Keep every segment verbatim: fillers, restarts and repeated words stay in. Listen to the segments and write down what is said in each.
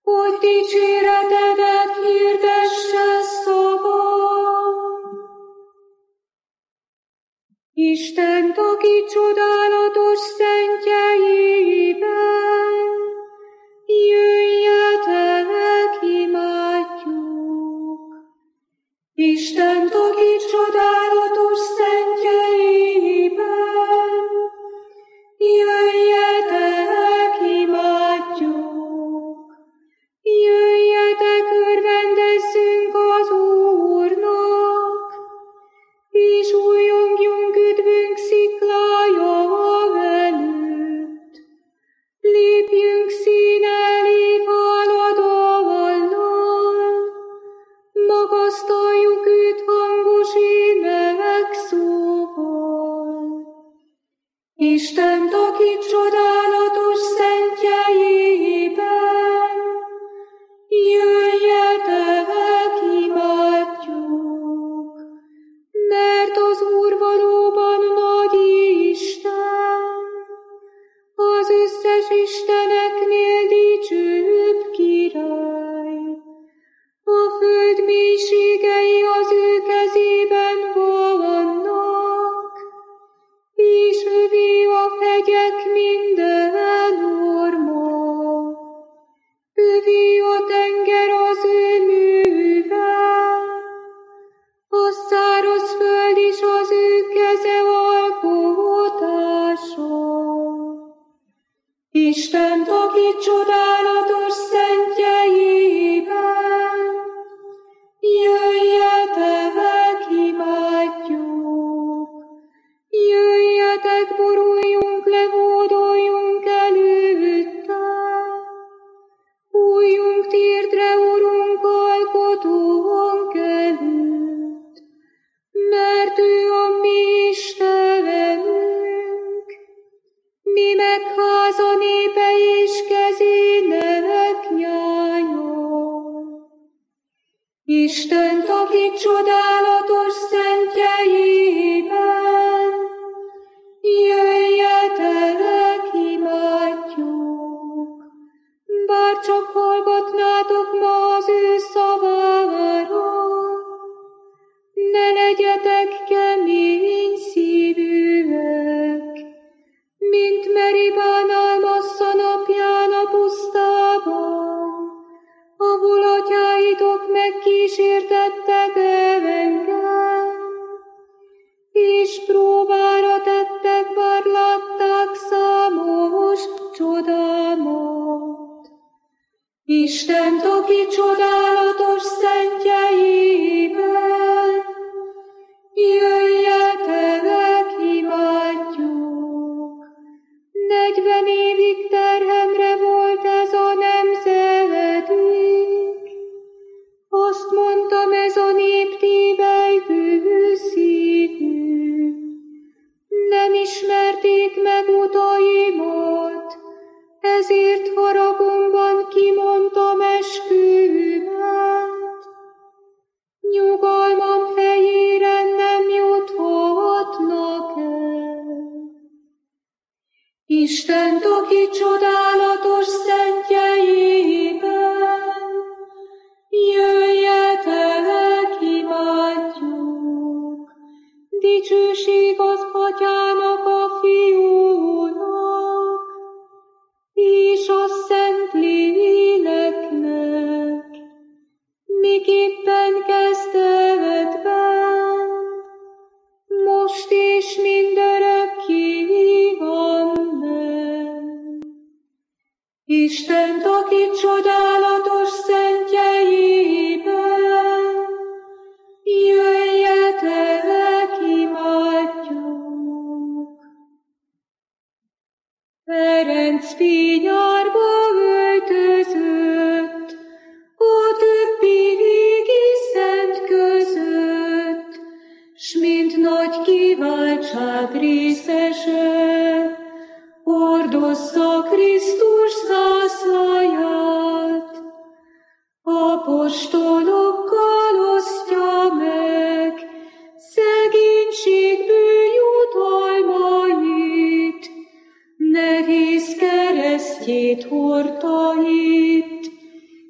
hogy dicséretedet hirdesse szavam. Istent, aki csodálatos szentjeiben, jöjjetek, imádjuk. Istent, aki csodálatos szentjeiben, jöjjetek, imádjuk. Jöjjetek, örvendezzünk az Úrnak, és újjongjunk üdvünk sziklája előtt. Lépjünk szín elé háladallal, magasztaljuk őt hangos énekszóval. Istent, aki csodálatos szentjeiben, jöjjetek, imádjuk, mert az Úr valóban nagy Isten, az összes isteneknél dicsőbb király. A föld mélységei az ő kezében vannak, és övé a hegyek minden orma. Övé a tenger az ő műve, a száraz föld is az ő keze alkotása. Istent, aki csodálatos szentjeiben, jöjjetek, imádjuk. Jöjjetek, boruljunk le, hódoljunk előtte. Bújjunk térdre, Urunk, alkotónk előtt, mert ő a mi Istenünk, mi meg háza népe és kezének nyája. Istent, aki csodálatos szentjeiben, jöjjetek, imádjuk. Bár csak hallgatnátok ma az ő szavára, ne legyetek kemény szívűek, mint Meribán Almassza napján a pusztában, ahol atyáitok megkísértettek engem, és próbára tettek, bár látták számos csodámat. Istent, aki csodálatos szentjeiben, jöjjetek, imádjuk. Negyven évig terhemre volt ez a nemzedék, azt mondtam, ez a nép tévelygő szívű. Nem ismerték meg utaimat, ezért haragomban kimondtam esküvőmet. Nyugalmam helyére nem juthatnak el. Istent, aki csodálatos szentjeiben, jöjjetek, imádjuk. Dicsőség az Atyának, a Fiúnak, és a Szent Léleknek, miképpen kezdetben, most és mindörökké, amen. Istent, aki csodálatos szentjeiben, jöjjetek, imádjuk. Ferenc fényárba öltözött, a többi régi szent között, s mint nagy kiváltság részese, hordozza Krisztus zászlaját. Apostolokkal osztja meg szegénységből jutalmait, nehéz keresztjét hordta itt,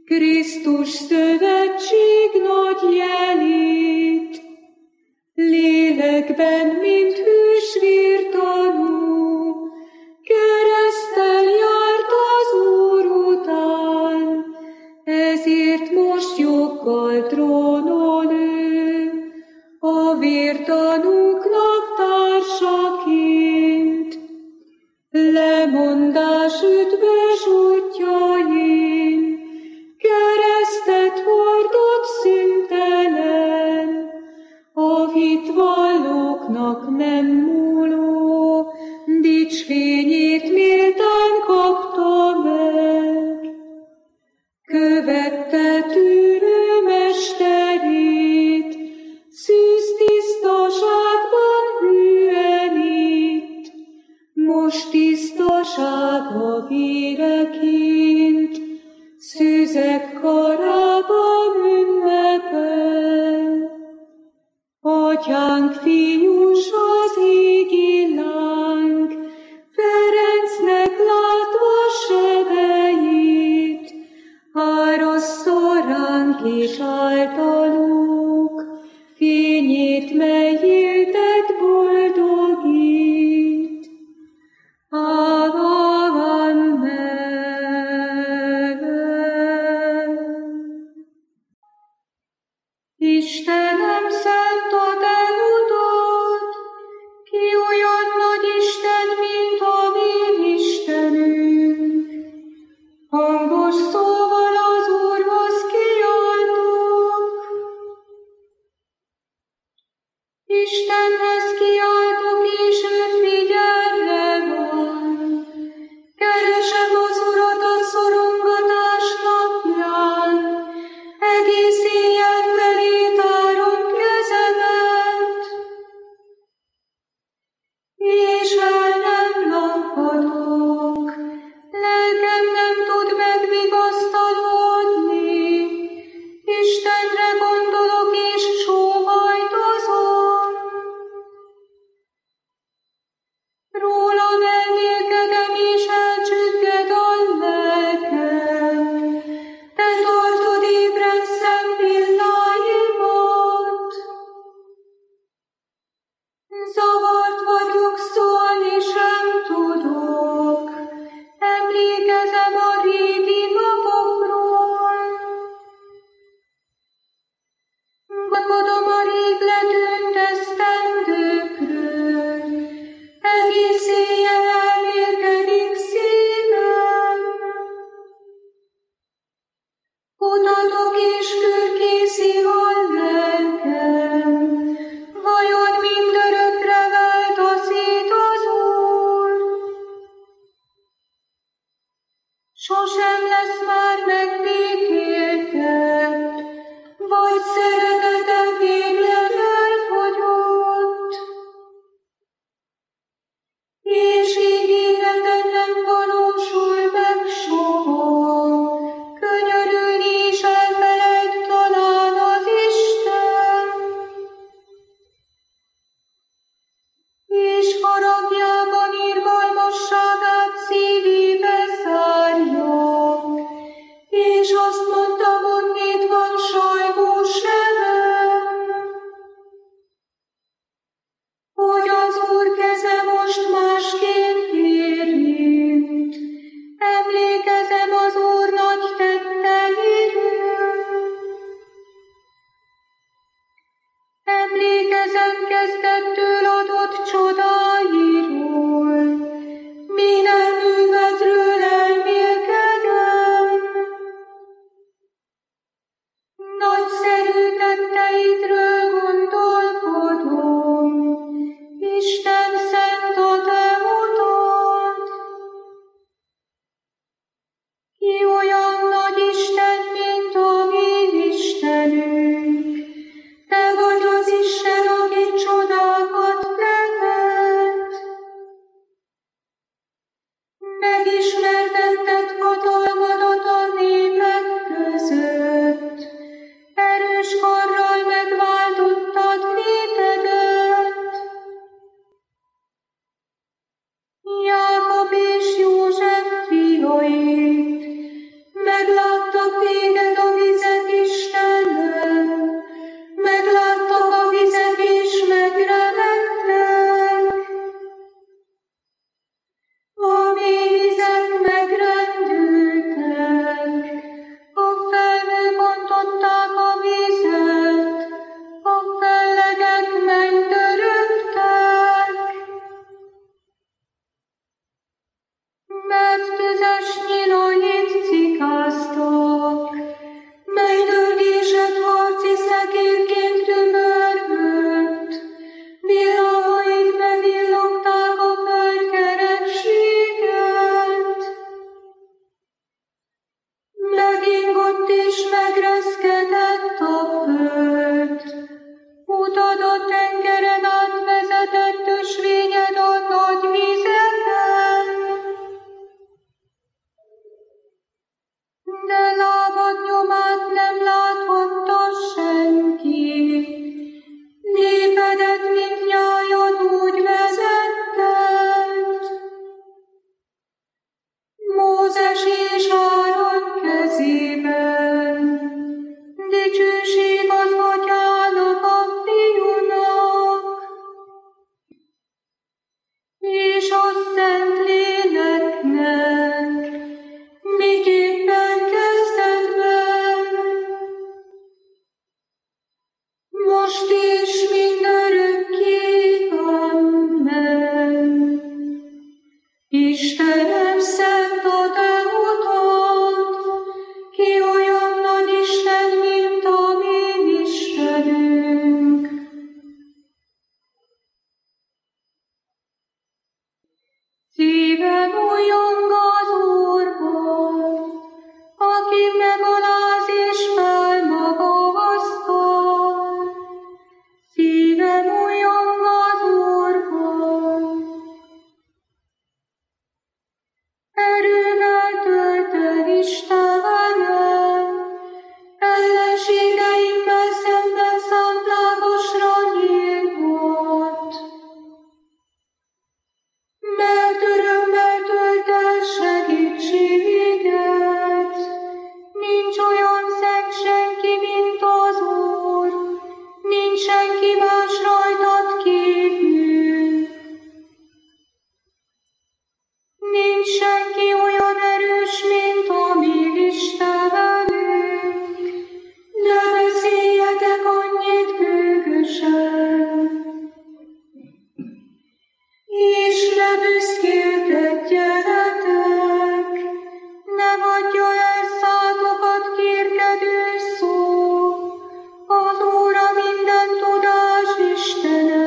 Krisztus szövetség nagy jelét, lélekben, mint hűsvértanú, kereszttel járt az Úr után, ezért most joggal trónon ő, a vértanúknak társaként. Lemondás üdvös útjain, keresztet hordott szüntelen, a hitvallóknak nem múló, dicsfényét méltán kapta meg. Követte tűrő mesterét, szűz tisztaságban hűen itt, most tisztasága véreként, szűzek karában ünnepel. Atyánk fiús az égi láng, Ferencnek látva sebeit, árassza ránk és általuk, fényét, mely éltet boldogít. Amen. Istenem, szent a te utad, ki olyan nagy Isten, mint a mi Istenünk. Hangos szóval az Úrhoz kiáltok. Istenhez kiáltok, és ő figyelme van. Keresem az Urat a szorongatás napján, egész éjjel felé tárom kezemet, és el nem lappadok. Lelkem nem tud megvigasztalódni, Istenre gondolok és sóhajtozom. Rólam elmélkedem és elcsügged a lelkem, te tartod ébren szempilláimat. Zavart vagyok, szólni sem tudok, emlékezem a régi napokról. Gondolkodom a rég letűnt esztendőkről, egész éjjel elmérgedik szívem. Kutatok és fürkészi a lelkem, vajon mindörökre változít az Úr? Sosem lesz már megbékéltett, vagy szeretete végleg elfogyott, és ígéreted nem valósul meg soha, könyörülni is elfelejt talán az Isten, és haragjában irgalmasságát szívébe zárja, és azt ott is megreszketett a föld. Utad a tengeren átvezetett, ösvényed a nagy vizeken. De lábad nyomát nem láthatta senki. Népedet, mint nyájad úgy vezetted. Mózes és Áron kezében, dicsőség az Atyának, a Fiúnak, és a Szentléleknek, miképpen kezdetben, most is mindörökké. Amen. Istenem, szent a te utad, ki olyan nagy Isten, mint a mi Istenünk. Szívem újjong az Úrban, aki megaláz és felmagasztal. Szívem újjong az Úrban. Erővel tölt el Istenem, ellenségeimmel szemben számlágosra nyíltott. Mert örömmel tölt el segítséget, nincs olyan szent senki, mint az Úr, nincs senki más rajtad kívül. Nincs senki olyan erős, mint a mi Istenünk. Ne beszéljetek annyit gőgösen, és ne büszkélkedjetek, ne hagyja el szátokat kérkedő szó. Az Úr a minden tudás Istene.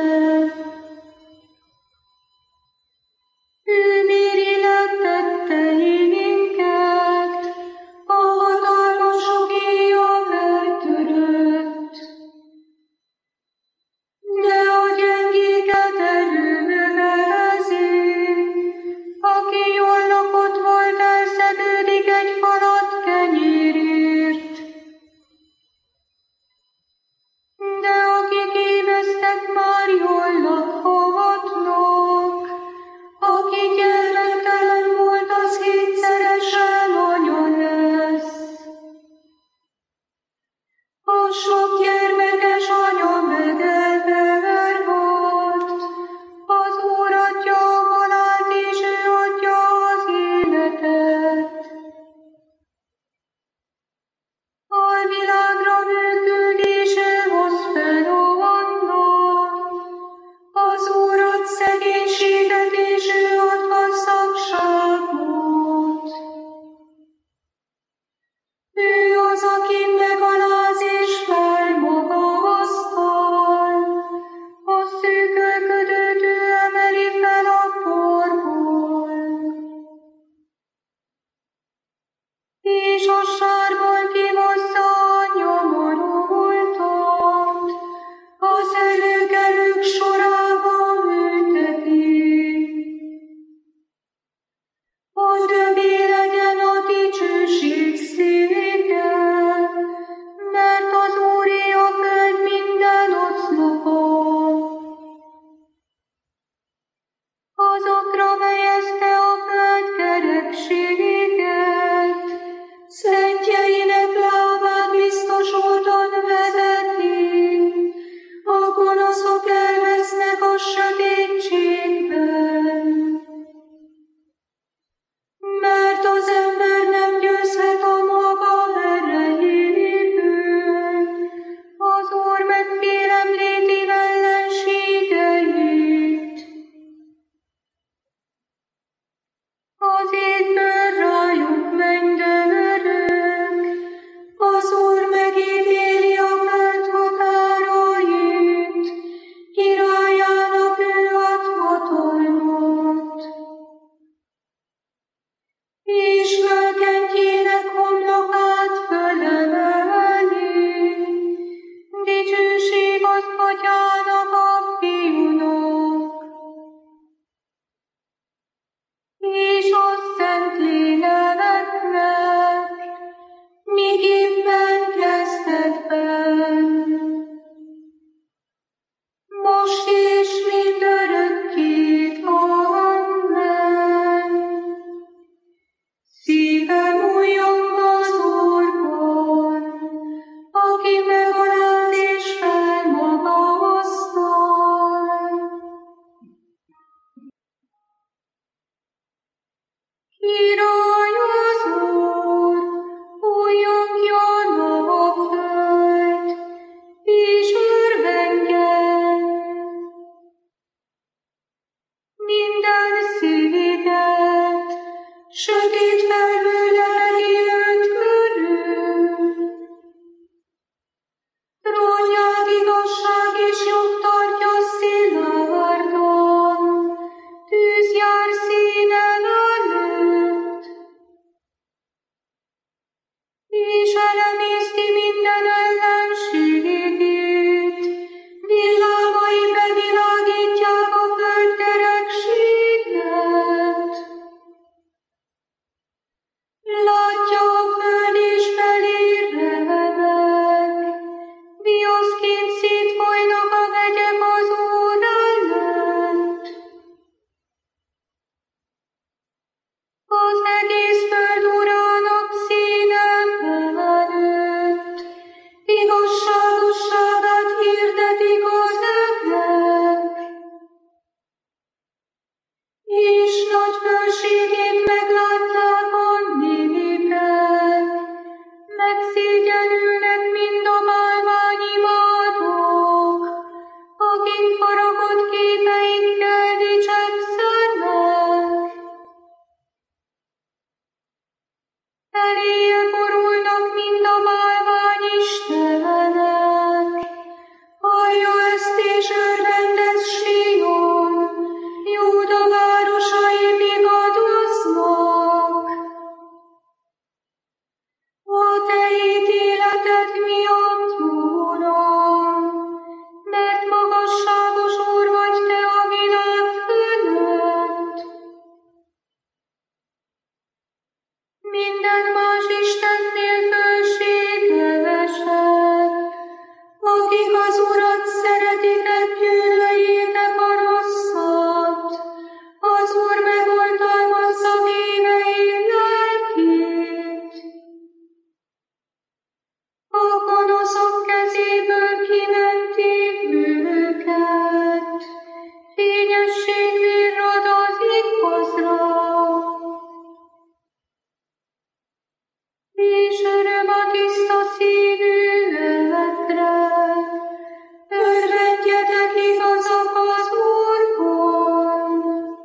Ő méri le tetteinket, a hatalmasok éja eltörött. De a gyengéket erővelezi, aki jól lakott volt, elszegődik egy falat kenyérért. De akik éveztek, már jól lakhatnak. Aki gyermektelen volt, az hétszeresen anya lesz. A sok gyermekes anya megelverhat, az Úr adja a halált, és ő adja az életet. Alvilágra ő küld, és ő hoz fel annak. Az Úr ad szegénységet, és ő ad gazdagságot. Ő az, aki megaláz és felmagasztal, a szűkölködőt ő emeli fel a porból. És a sárból kihozza a nyomorultat, az előkelők sorába ülteti. Hogy övé legyen a dicsőség széke, mert az Úré a föld minden oszlopa. Azokra helyezte a föld kerekséget, szentjei miképpen kezdetben, most és mindörökké. Amen. Szívem újjong az Úrban, aki megaláz és felmagasztal. Király az Úr, újjongjon a föld, és örvendjen minden sziget, sötét felhőleg önt körül. Trónját igazság és jog tartja szilárdan, tűz jár színen előtt, és elemészti minden ellenségét, villámai bevilágítják a föld kerekséget. Látja a föld és felér remek, viaszként szétfolynak a vegyek az Úr előtt. Az egész föld urának színe felnőtt, igazságosságát hirdetik az ögek, és nagy fölségét meglátják a népek, megszégyenülnek mind a bálványimádók, akik faragott képeikkel dicsekszenek. Eléje borulnak mind a bálványistenek, hallja ezt és örvendez Sion, Júda városai vigadoznak. A te ítéleted miatt, Uram, mert magasságos Úr vagy te a világ fölött. Minden más istennél fölségesebb, akik az Urat szeretik, gyűlöljétek a rosszat. Az Úr megoltalmazza bűnei lelkét. A gonoszok kezéből kimenték őket, fényesség virrad az igazra. És öröm a tiszta szívűekre, örvendjetek igazak az Úrban,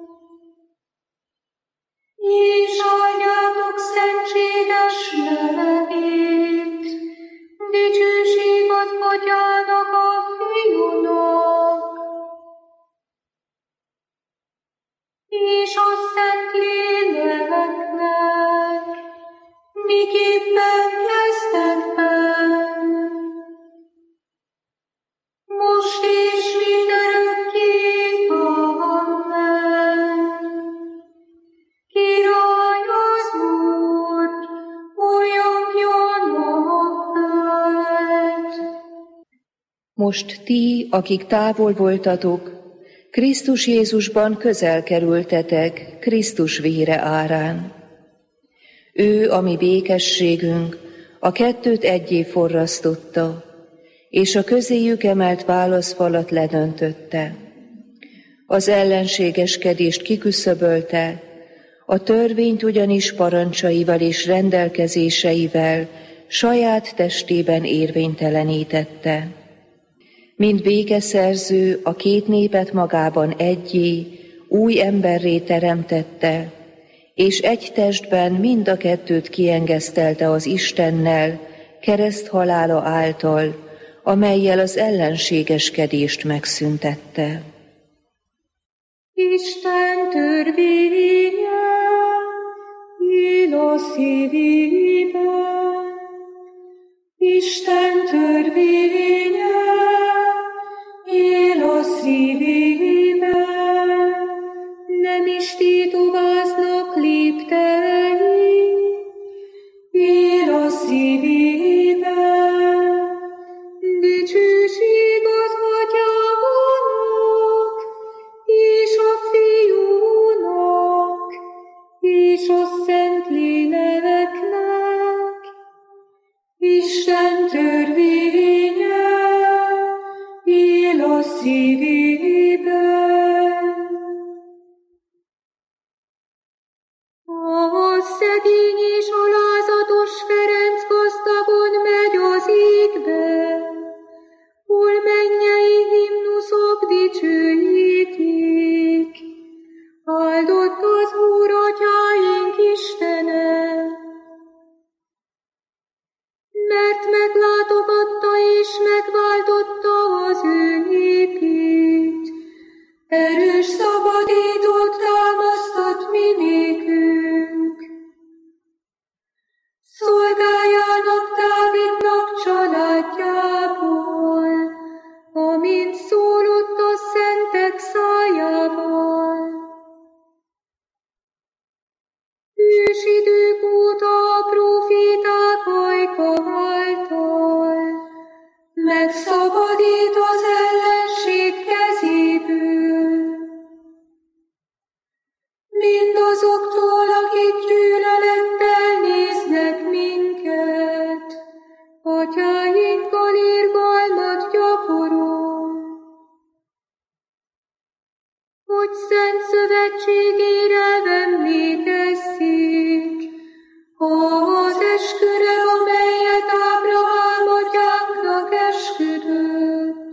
és áldjátok szentséges nevét, dicsőség az Atyának a Fiúnak, és a Szentléleknek, miképpen kezdetben, most és mindörökké. Amen. Király az Úr, újjongjon a föld. Most ti, akik távol voltatok, Krisztus Jézusban közel kerültetek Krisztus vére árán. Ő, a mi békességünk, a kettőt egyé forrasztotta, és a közéjük emelt válaszfalat ledöntötte. Az ellenségeskedést kiküszöbölte, a törvényt ugyanis parancsaival és rendelkezéseivel saját testében érvénytelenítette. Mint békeszerző a két népet magában egyé, új emberré teremtette, és egy testben mind a kettőt kiengesztelte az Istennel, kereszt halála által, amellyel az ellenségeskedést megszüntette. Isten törvénye él a szívében, Isten törvénye él a szívében, nem is tétováznak léptei, él a szívében. Isten törvénye él a szívében. A szegény és alázatos Ferenc gazdagon megy az égbe, hol mennyei himnuszok dicsőítik. Áldott az Úr, Atyáink Istene, mert meglátogatta és megváltotta az ő népét. Erős szabadítót támasztott mi nékünk. Szolgájának Dávidnak családjából, amint szólott a szentek szájával. Ősidők óta a próféták ajka által megszabadít az ellenség kezéből. Mindazoktól, akik gyűlölettel néznek minket, atyáinkkal irgalmat gyakorol. Hogy szent szövetségére emlékezzék, az esküre, amelyet Ábrahám atyánknak esküdött,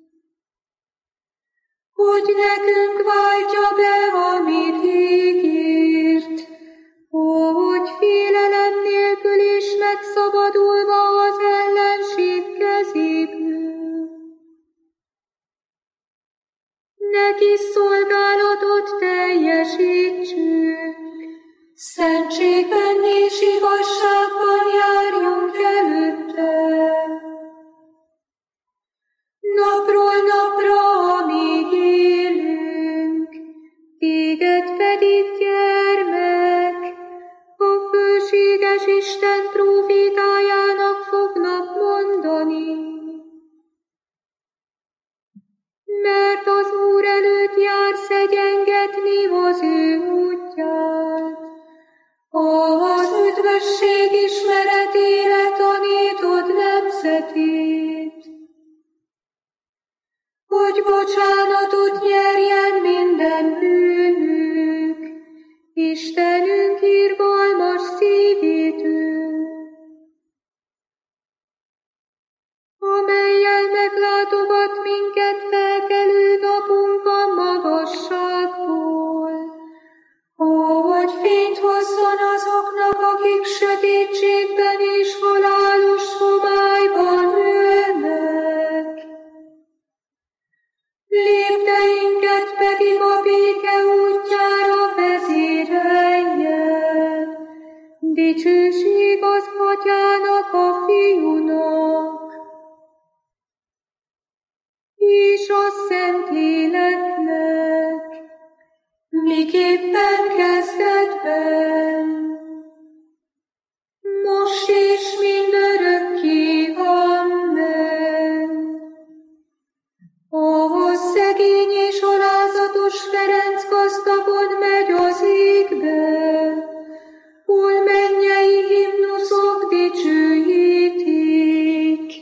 hogy nekünk váltja be, amit ígért, hogy félelem nélkül is megszabadulva az ellenség kezéből. Neki szolgálatot teljesítsünk, szentségben és igazságban járjunk előtte. Napról napra, amíg élünk, téged pedig, gyermek, a fölséges Isten prófétájának fognak mondani. Mert az Úr előtt jár szegyengetni az ő útját, az üdvösség ismeretére tanítod nemzetét, hogy bocsánatot nyerjen minden bűnük, Istenünk irgalmas szívétől, amellyel meglátogat minket felkelő napunk a magasságból, hogy fényt hozzon azoknak, akik sötétségben és halálos homályban ülnek. Lépteinket pedig a béke útjára vezérelje. Dicsőség az Atyának, a Fiúnak és a Szentléleknek, miképpen kezdetben, most és mindörökké. Amen. A szegény és alázatos Ferenc gazdagon megy az égbe, hol mennyei himnuszok dicsőítik.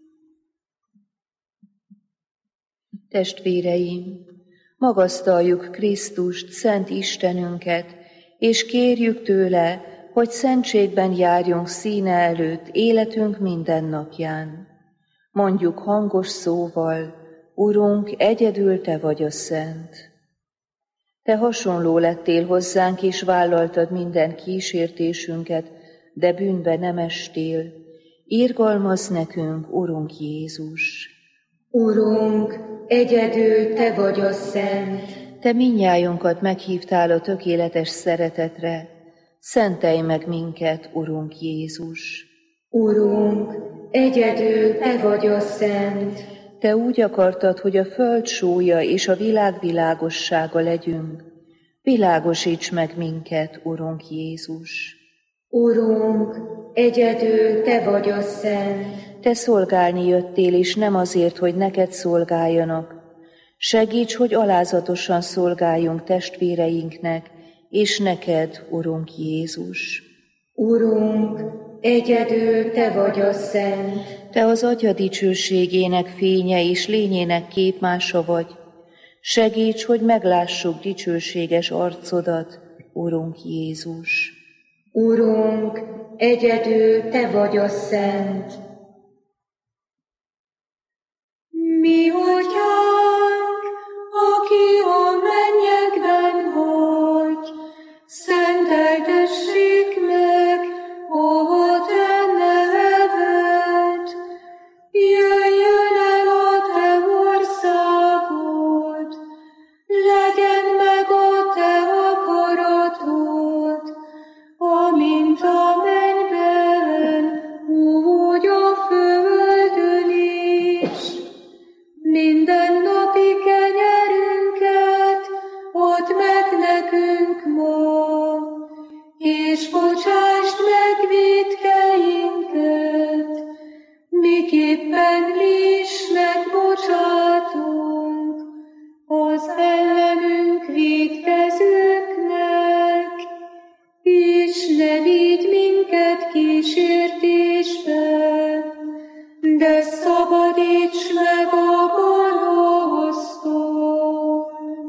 Testvéreim, magasztaljuk Krisztust, Szent Istenünket, és kérjük tőle, hogy szentségben járjunk színe előtt életünk minden napján. Mondjuk hangos szóval, Urunk, egyedül Te vagy a Szent. Te hasonló lettél hozzánk, és vállaltad minden kísértésünket, de bűnbe nem estél. Irgalmazz nekünk, Urunk Jézus! Urunk, egyedül Te vagy a Szent. Te mindnyájunkat meghívtál a tökéletes szeretetre. Szentelj meg minket, Urunk Jézus! Urunk, egyedül Te vagy a Szent. Te úgy akartad, hogy a föld sója és a világ világossága legyünk. Világosíts meg minket, Urunk Jézus! Urunk, egyedül Te vagy a Szent. Te szolgálni jöttél, és nem azért, hogy neked szolgáljanak. Segíts, hogy alázatosan szolgáljunk testvéreinknek, és neked, Urunk Jézus! Urunk, egyedül Te vagy a Szent. Te az Atya dicsőségének fénye és lényének képmása vagy. Segíts, hogy meglássuk dicsőséges arcodat, Urunk Jézus. Urunk, egyedül Te vagy a Szent. Mi Atyánk, aki a mennyekben vagy, szenteltessék meg a Te neved. Jöjjön el a Te országod, legyen meg a Te akaratod, amint a mennyben, úgy a földön is. Minden napi kenyerünket add meg nekünk ma, és bocsásd meg vétkeinket, miképpen mi is megbocsátunk az ellenünk vétkezőknek, és ne vigy minket kísértésbe, de szabadíts meg a gonosztól.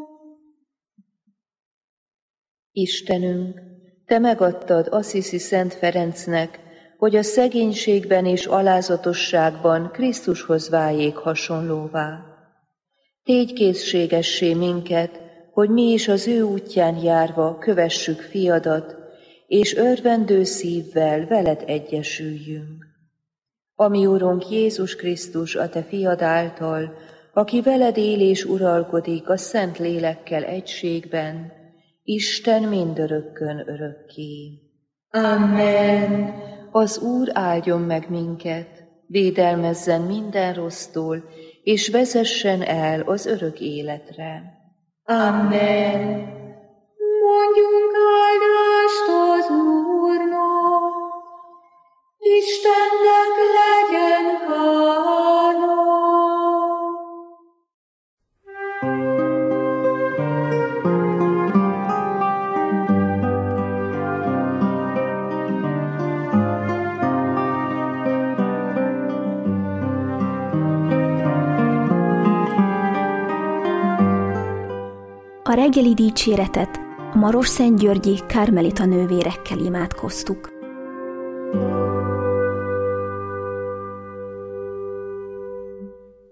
Istenünk, Te megadtad Assisi Szent Ferencnek, hogy a szegénységben és alázatosságban Krisztushoz váljék hasonlóvá. Tégy készségessé minket, hogy mi is az ő útján járva kövessük fiadat, és örvendő szívvel veled egyesüljünk. Ami Urunk Jézus Krisztus, a Te fiad által, aki veled él és uralkodik a Szent Lélekkel egységben, Isten mindörökkön örökké. Amen. Az Úr áldjon meg minket, védelmezzen minden rossztól, és vezessen el az örök életre. Amen. Mondjunk áldást az Úrnak, Istennek legyen hála. A reggeli dicséretet a Marosszentgyörgyi Kármelita nővérekkel imádkoztuk.